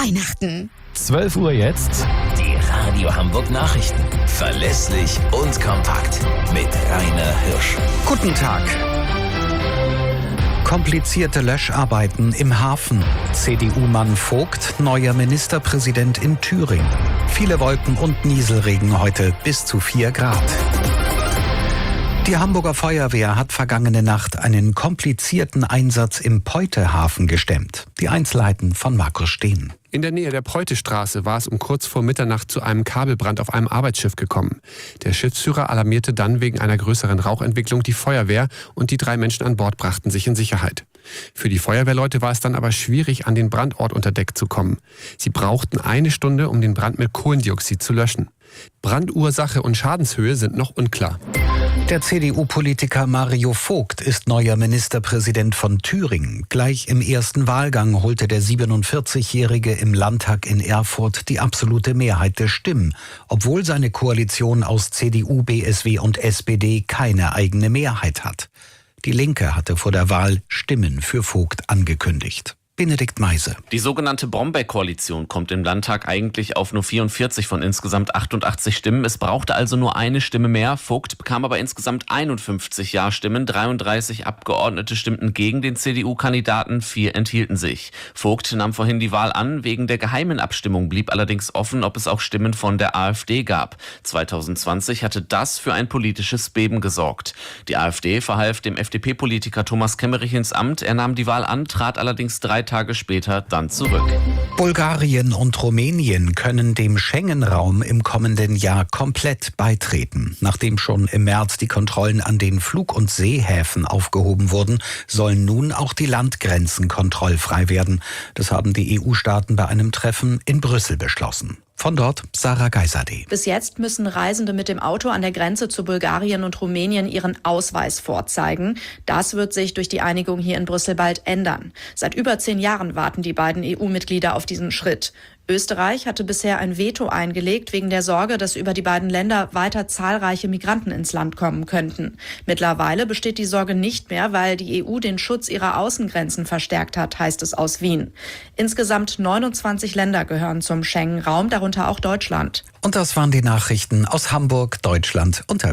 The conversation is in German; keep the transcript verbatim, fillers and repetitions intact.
Weihnachten. zwölf Uhr jetzt. Die Radio Hamburg Nachrichten. Verlässlich und kompakt. Mit Rainer Hirsch. Guten Tag. Komplizierte Löscharbeiten im Hafen. C D U-Mann Vogt, neuer Ministerpräsident in Thüringen. Viele Wolken und Nieselregen heute, bis zu vier Grad. Die Hamburger Feuerwehr hat vergangene Nacht einen komplizierten Einsatz im Peutehafen gestemmt. Die Einzelheiten von Markus Steen. In der Nähe der Preutestraße war es um kurz vor Mitternacht zu einem Kabelbrand auf einem Arbeitsschiff gekommen. Der Schiffsführer alarmierte dann wegen einer größeren Rauchentwicklung die Feuerwehr und die drei Menschen an Bord brachten sich in Sicherheit. Für die Feuerwehrleute war es dann aber schwierig, an den Brandort unter Deck zu kommen. Sie brauchten eine Stunde, um den Brand mit Kohlendioxid zu löschen. Brandursache und Schadenshöhe sind noch unklar. Der C D U-Politiker Mario Vogt ist neuer Ministerpräsident von Thüringen. Gleich im ersten Wahlgang holte der siebenundvierzigjährige im Landtag in Erfurt die absolute Mehrheit der Stimmen, obwohl seine Koalition aus C D U, B S W und S P D keine eigene Mehrheit hat. Die Linke hatte vor der Wahl Stimmen für Vogt angekündigt. Benedikt Meise. Die sogenannte Brombeck-Koalition kommt im Landtag eigentlich auf nur vierundvierzig von insgesamt achtundachtzig Stimmen. Es brauchte also nur eine Stimme mehr. Vogt bekam aber insgesamt einundfünfzig Ja-Stimmen. dreiunddreißig Abgeordnete stimmten gegen den C D U-Kandidaten, vier enthielten sich. Vogt nahm vorhin die Wahl an. Wegen der geheimen Abstimmung blieb allerdings offen, ob es auch Stimmen von der AfD gab. zweitausendzwanzig hatte das für ein politisches Beben gesorgt. Die AfD verhalf dem F D P-Politiker Thomas Kemmerich ins Amt. Er nahm die Wahl an, trat allerdings drei Tage später dann zurück. Bulgarien und Rumänien können dem Schengen-Raum im kommenden Jahr komplett beitreten. Nachdem schon im März die Kontrollen an den Flug- und Seehäfen aufgehoben wurden, sollen nun auch die Landgrenzen kontrollfrei werden. Das haben die E U-Staaten bei einem Treffen in Brüssel beschlossen. Von dort Sarah Geiserde. Bis jetzt müssen Reisende mit dem Auto an der Grenze zu Bulgarien und Rumänien ihren Ausweis vorzeigen. Das wird sich durch die Einigung hier in Brüssel bald ändern. Seit über zehn Jahren warten die beiden E U-Mitglieder auf diesen Schritt. Österreich hatte bisher ein Veto eingelegt, wegen der Sorge, dass über die beiden Länder weiter zahlreiche Migranten ins Land kommen könnten. Mittlerweile besteht die Sorge nicht mehr, weil die E U den Schutz ihrer Außengrenzen verstärkt hat, heißt es aus Wien. Insgesamt neunundzwanzig Länder gehören zum Schengen-Raum, darunter auch Deutschland. Und das waren die Nachrichten aus Hamburg, Deutschland und der